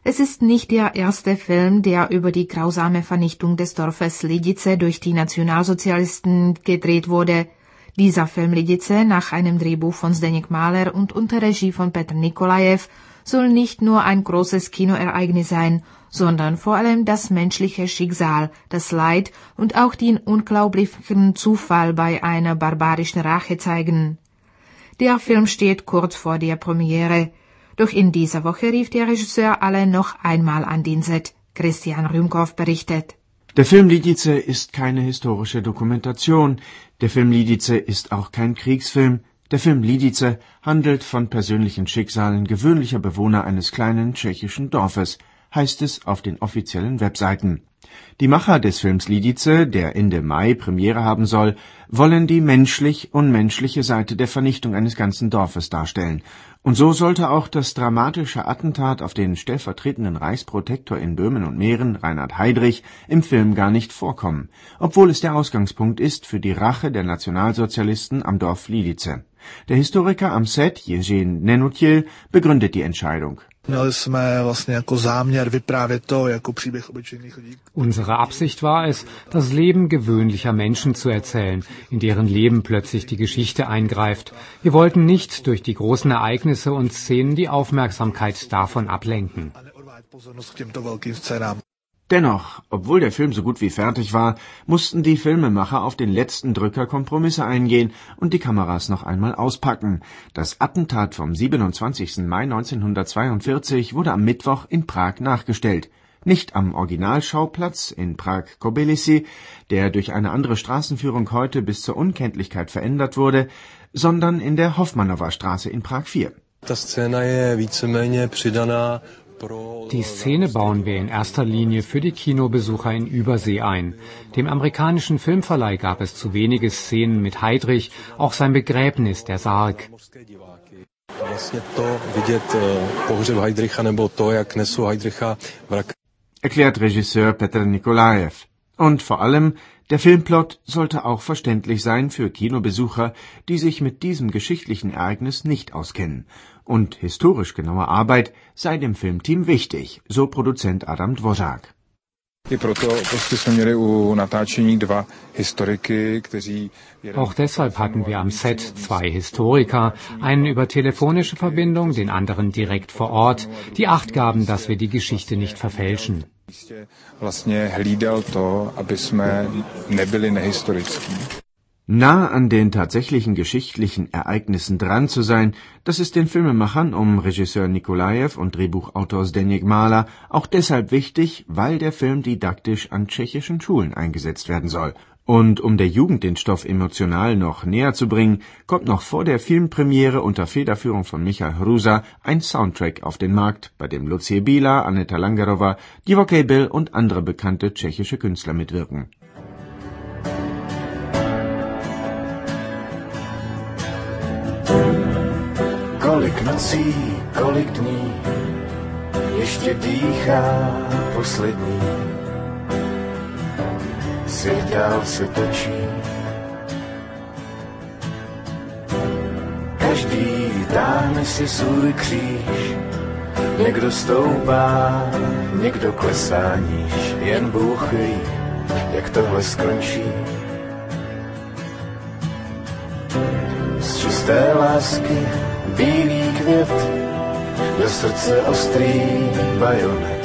Es ist nicht der erste Film, der über die grausame Vernichtung des Dorfes Lidice durch die Nationalsozialisten gedreht wurde. Dieser Film Lidice, nach einem Drehbuch von Zdeněk Máler und unter Regie von Petr Nikolajew, soll nicht nur ein großes Kinoereignis sein, sondern vor allem das menschliche Schicksal, das Leid und auch den unglaublichen Zufall bei einer barbarischen Rache zeigen. Der Film steht kurz vor der Premiere. Doch in dieser Woche rief der Regisseur alle noch einmal an den Set. Christian Rümkow berichtet. Der Film Lidice ist keine historische Dokumentation. Der Film Lidice ist auch kein Kriegsfilm. Der Film Lidice handelt von persönlichen Schicksalen gewöhnlicher Bewohner eines kleinen tschechischen Dorfes, heißt es auf den offiziellen Webseiten. Die Macher des Films Lidice, der Ende Mai Premiere haben soll, wollen die menschlich-unmenschliche Seite der Vernichtung eines ganzen Dorfes darstellen. Und so sollte auch das dramatische Attentat auf den stellvertretenden Reichsprotektor in Böhmen und Mähren, Reinhard Heydrich, im Film gar nicht vorkommen, obwohl es der Ausgangspunkt ist für die Rache der Nationalsozialisten am Dorf Lidice. Der Historiker am Set, Jerzy Nenutil, begründet die Entscheidung. Unsere Absicht war es, das Leben gewöhnlicher Menschen zu erzählen, in deren Leben plötzlich die Geschichte eingreift. Wir wollten nicht durch die großen Ereignisse und Szenen die Aufmerksamkeit davon ablenken. Dennoch, obwohl der Film so gut wie fertig war, mussten die Filmemacher auf den letzten Drücker Kompromisse eingehen und die Kameras noch einmal auspacken. Das Attentat vom 27. Mai 1942 wurde am Mittwoch in Prag nachgestellt. Nicht am Originalschauplatz in Prag-Kobylisy, der durch eine andere Straßenführung heute bis zur Unkenntlichkeit verändert wurde, sondern in der Hoffmannower Straße in Prag 4. Die Szene bauen wir in erster Linie für die Kinobesucher in Übersee ein. Dem amerikanischen Filmverleih gab es zu wenige Szenen mit Heydrich, auch sein Begräbnis, der Sarg. Erklärt Regisseur Petr Nikolajew. Und vor allem, der Filmplot sollte auch verständlich sein für Kinobesucher, die sich mit diesem geschichtlichen Ereignis nicht auskennen. Und historisch genaue Arbeit sei dem Filmteam wichtig, so Produzent Adam Dvořák. Auch deshalb hatten wir am Set 2 Historiker, einen über telefonische Verbindung, den anderen direkt vor Ort, die Acht gaben, dass wir die Geschichte nicht verfälschen. Nah an den tatsächlichen geschichtlichen Ereignissen dran zu sein, das ist den Filmemachern um Regisseur Nikolajew und Drehbuchautor Zdeněk Mála auch deshalb wichtig, weil der Film didaktisch an tschechischen Schulen eingesetzt werden soll. Und um der Jugend den Stoff emotional noch näher zu bringen, kommt noch vor der Filmpremiere unter Federführung von Michal Hruza ein Soundtrack auf den Markt, bei dem Lucie Bílá, Aneta Langerová, Divokej Bill und andere bekannte tschechische Künstler mitwirken. Kolik nocí, kolik dní, ještě dýchá poslední. Svět dál se točí. Každý táhne si svůj kříž. Někdo stoupá, někdo klesá níž. Jen Bůh ví, jak tohle skončí. Z čisté lásky bílý květ, do srdce ostrý bajonet.